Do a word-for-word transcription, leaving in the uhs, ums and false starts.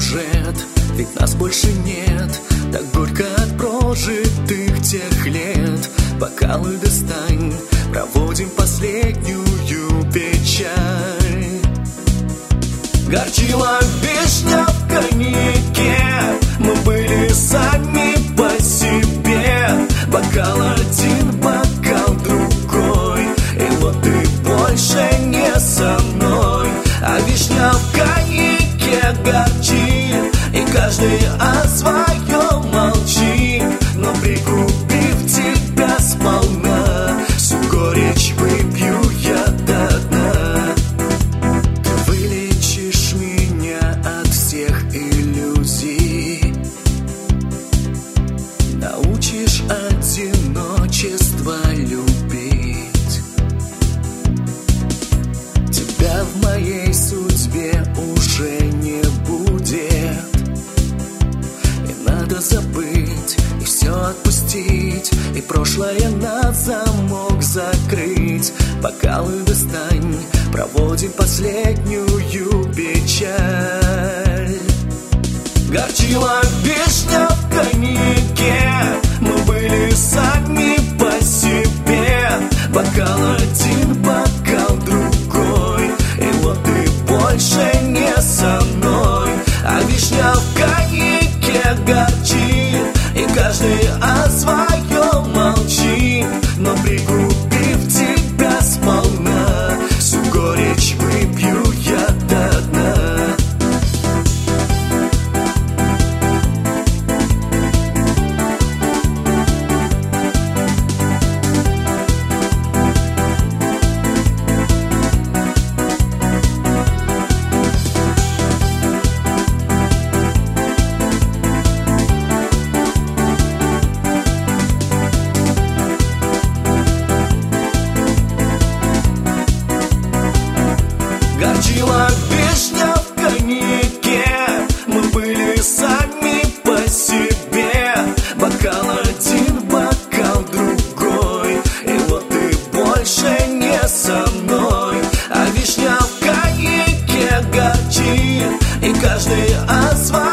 сюжет, ведь нас больше нет. Так горько от прожитых тех лет. Бокалы достань, проводим последнюю печаль. Горчила вишня в коньяке, мы были сами по себе. Бокал один, бокал другой, и вот ты больше не со мной. А вишня в коньяке горчит, и каждый о своем молчит. Но прикупив тебя сполна, всю горечь выпью я до дна. Ты вылечишь меня от всех иллюзий, научишь одиночество любить. Тебя в моей судьбе уже не будет, и надо забыть, и все отпустить, и прошлое на замок закрыть. Бокалы достань, проводим последнюю печаль. Горчила вишня в коньяке, мы были сами по себе. Бокал один, бокал другой, и вот ты больше не со мной. А вишня в коньяке горчит, и каждый о своем молчит. Но прикупив тебя сполна, всю горечь выпью я до дна. Горчила вишня в коньяке, мы были сами по себе. Бокал один, бокал другой, и вот ты больше не со мной. А вишня в коньяке горчит, и каждый о своем